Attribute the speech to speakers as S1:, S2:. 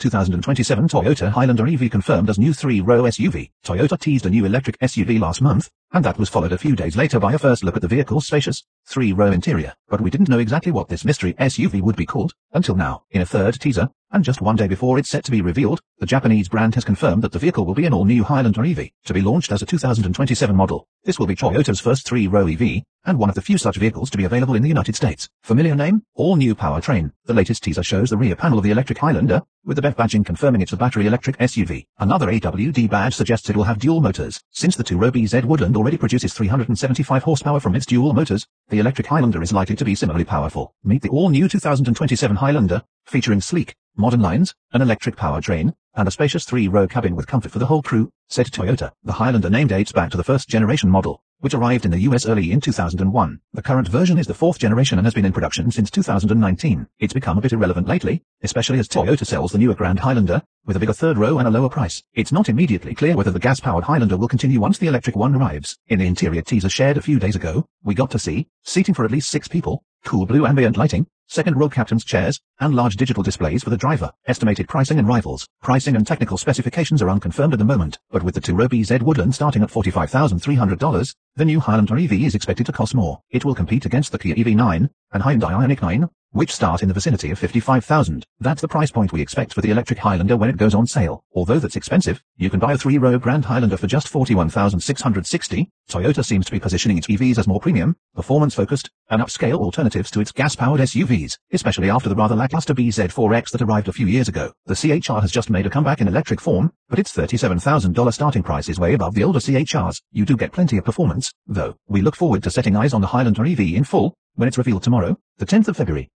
S1: 2027 Toyota Highlander EV confirmed as new 3-row SUV. Toyota teased a new electric SUV last month, and that was followed a few days later by a first look at the vehicle's spacious, 3-row interior. But we didn't know exactly what this mystery SUV would be called, until now. In a third teaser, and just one day before it's set to be revealed, the Japanese brand has confirmed that the vehicle will be an all-new Highlander EV, to be launched as a 2027 model. This will be Toyota's first 3-row EV, and one of the few such vehicles to be available in the United States. Familiar name? All-new powertrain. The latest teaser shows the rear panel of the electric Highlander, with the BEV badging confirming it's a battery electric SUV. Another AWD badge suggests it will have dual motors. Since the 2-row BZ Woodland already produces 375 horsepower from its dual motors, the electric Highlander is likely to be similarly powerful. Meet the all-new 2027 Highlander, featuring sleek, modern lines, an electric powertrain, and a spacious 3-row cabin with comfort for the whole crew, said Toyota. The Highlander name dates back to the first-generation model, which arrived in the US early in 2001. The current version is the 4th generation and has been in production since 2019. It's become a bit irrelevant lately, especially as Toyota sells the newer Grand Highlander, with a bigger 3rd row and a lower price. It's not immediately clear whether the gas-powered Highlander will continue once the electric one arrives. In the interior teaser shared a few days ago, we got to see seating for at least 6 people, cool blue ambient lighting, 2nd-row captain's chairs, and large digital displays for the driver. Estimated pricing and rivals. Pricing and technical specifications are unconfirmed at the moment, but with the 2-row BZ Woodland starting at $45,300, the new Highlander EV is expected to cost more. It will compete against the Kia EV9 and Hyundai Ioniq 9, which start in the vicinity of $55,000. That's the price point we expect for the electric Highlander when it goes on sale. Although that's expensive, you can buy a 3-row Grand Highlander for just $41,660. Toyota seems to be positioning its EVs as more premium, performance-focused, and upscale alternatives to its gas-powered SUVs, especially after the rather lackluster BZ4X that arrived a few years ago. The CHR has just made a comeback in electric form, but its $37,000 starting price is way above the older CHRs. You do get plenty of performance, though. We look forward to setting eyes on the Highlander EV in full, when it's revealed tomorrow, the 10th of February.